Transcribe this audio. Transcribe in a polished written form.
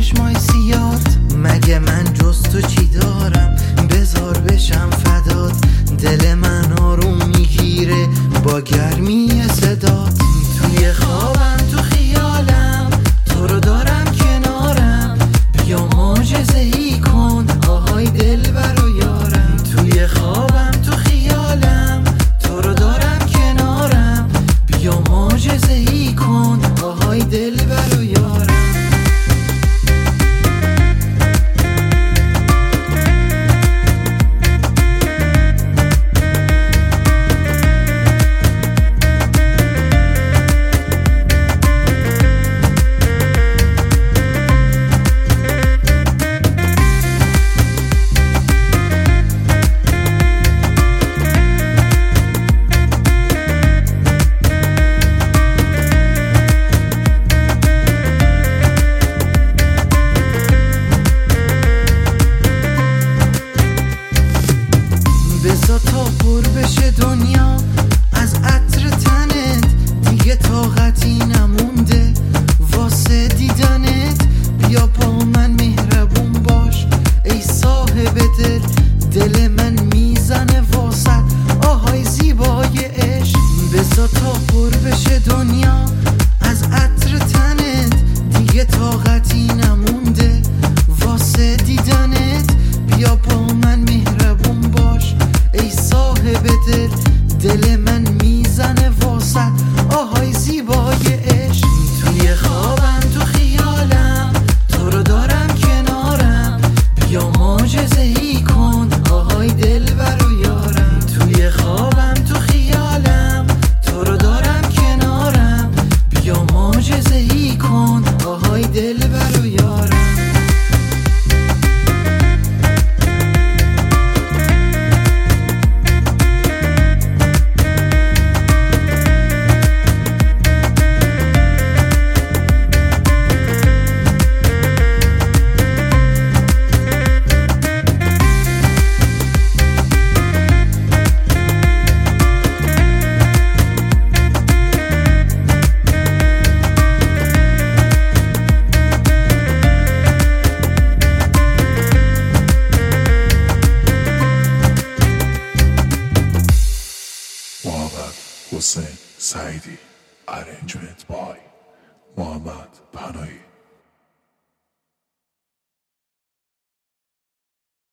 چشمای سیاد. مگه من جز تو چی دارم؟ بذار بشم فدات. دل من آروم میگیره با گرمی صدات. توی خوابم تو خیالم تو رو دارم کنارم. بیا معجزه‌ای کن آهای دلبر و یارم. توی خوابم تو خیالم تو رو دارم کنارم. بیا معجزه‌ای کن آهای دلبر و یارم. بزا تا پر بشه دنیا از عطر تنت. دیگه طاقتی نمونده واسه دیدنت. بیا با من مهربون باش ای صاحب دل. دل من میزنه واسط آهای زیبای عشق. بزا تا پر بشه دنیا از عطر تنت. دیگه طاقتی نمونده واسه دیدنت. بیا با من مهربون باش ای صاحب دل. دل من میزنه واسط آهای زیبای عشق. توی خوابم تو خیالم تو رو دارم کنارم. بیا معجزه‌ای کن آهای دلبر و یارم. توی خوابم تو خیالم تو رو دارم کنارم. بیا معجزه‌ای کن آهای دلبر و یارم. محمد حسین سعیدی. Arrangement by محمد پناهی.